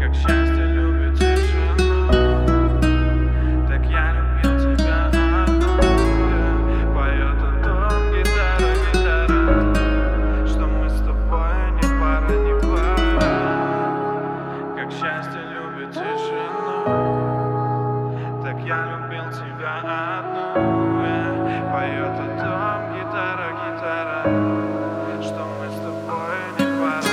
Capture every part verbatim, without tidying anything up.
Как счастье любит тишину, так я любил тебя одну. Поет о том гитара, гитара, что мы с тобой не пара, не пара. Как счастье любит тишину, так я любил тебя одну. Поет о том гитара, гитара, что мы с тобой не пара,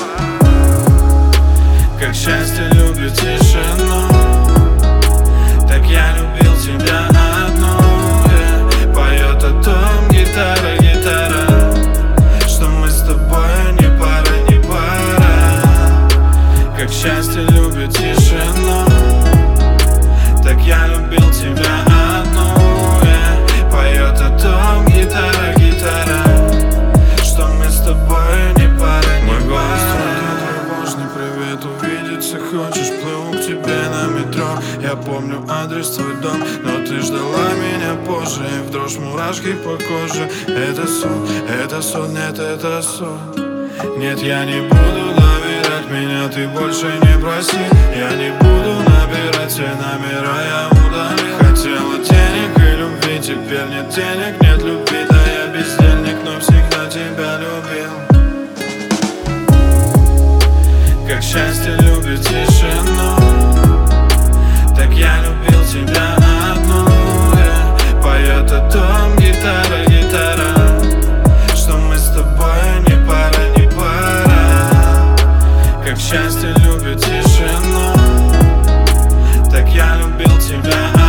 не пара. Как счастье любит тишину, так я любил тебя одну. Поет о том гитара, гитара, что мы с тобой не пара, не пара. Как счастье любит тишину, так я любил тебя одну. Поет о том гитара, гитара, что мы с тобой не пара, не пара. Тревожный привет, увидеться хочешь? Плыву к тебе на метро. Я помню адрес, твой дом, но ты ждала меня позже. И в дрожь мурашки по коже. Это сон, это сон, нет, это сон. Нет, я не буду доверять, меня ты больше не проси. Я не буду набирать все номера, я удалил. Хотела денег и любви, теперь нет денег, нет любви. Да я бездельник, но всегда тебя любил. Как счастье любит тишину, так я любил тебя одну. Поет о том гитара, гитара, что мы с тобой не пара, не пара. Как счастье любит тишину, так я любил тебя одну.